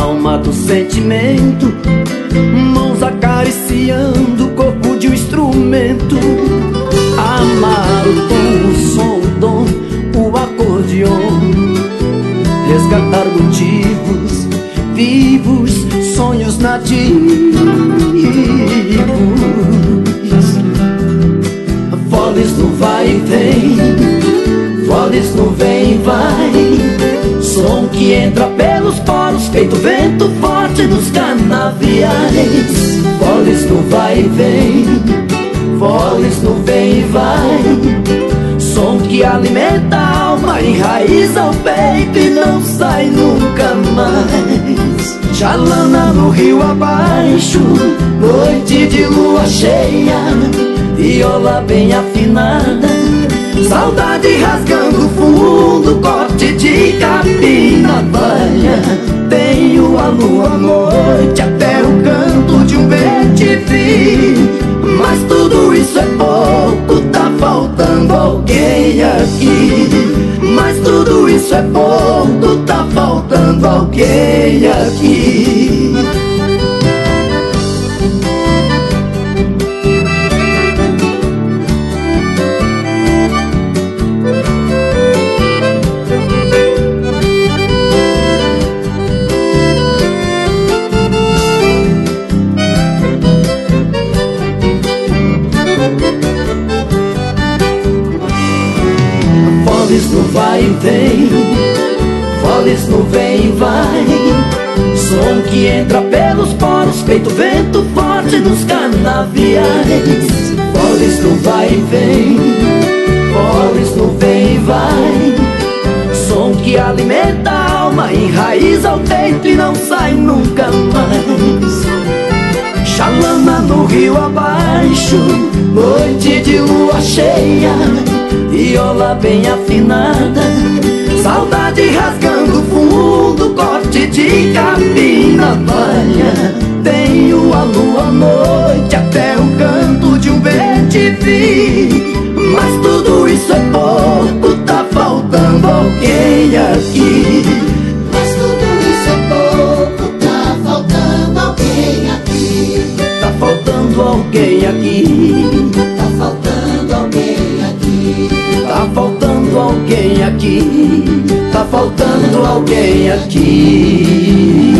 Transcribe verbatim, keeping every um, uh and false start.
alma do sentimento, mãos acariciando o corpo de um instrumento. Amar o tom, o som, o dom, o acordeon. Resgatar motivos vivos, sonhos nativos. Foles no vai e vem, foles no vem e vai. Som que entra pelos poros, feito vento forte nos canaviais. Foles no vai e vem, foles no vem e vai. Som que alimenta a alma, enraiza o peito e não sai nunca mais. Xalana no rio abaixo, noite de lua cheia, viola bem afinada, saudade rasgando fundo, corte de capim na baia. Tenho a lua à noite, até o canto de um bem-te-vi. Mas tudo isso é pouco, tá faltando alguém aqui. Mas tudo isso é pouco, tá faltando alguém aqui. Foles no vai e vem, foles no vem e vai. Som que entra pelos poros, feito vento forte nos canaviais. Foles no vai e vem, foles no vem e vai. Som que alimenta a alma, enraiza o peito e não sai nunca mais. Xalana no rio abaixo, noite de lua cheia, viola bem afinada, saudade rasgando fundo, corte de capim na baia. Tenho a lua à noite, até o canto de um bem-te-vi. Mas tudo isso é pouco, tá faltando alguém aqui. Mas tudo isso é pouco, tá faltando alguém aqui. Tá faltando alguém aqui. Tá faltando alguém aqui. Tá faltando alguém aqui. Tá faltando alguém aqui.